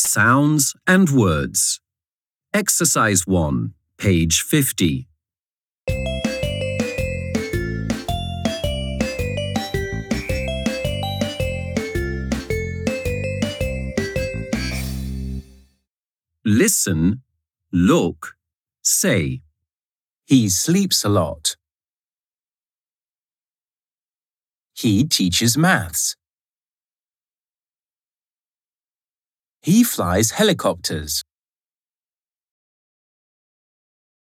Sounds and words. Exercise 1, page 50. Listen, look, say. He sleeps a lot. He teaches maths. He flies helicopters.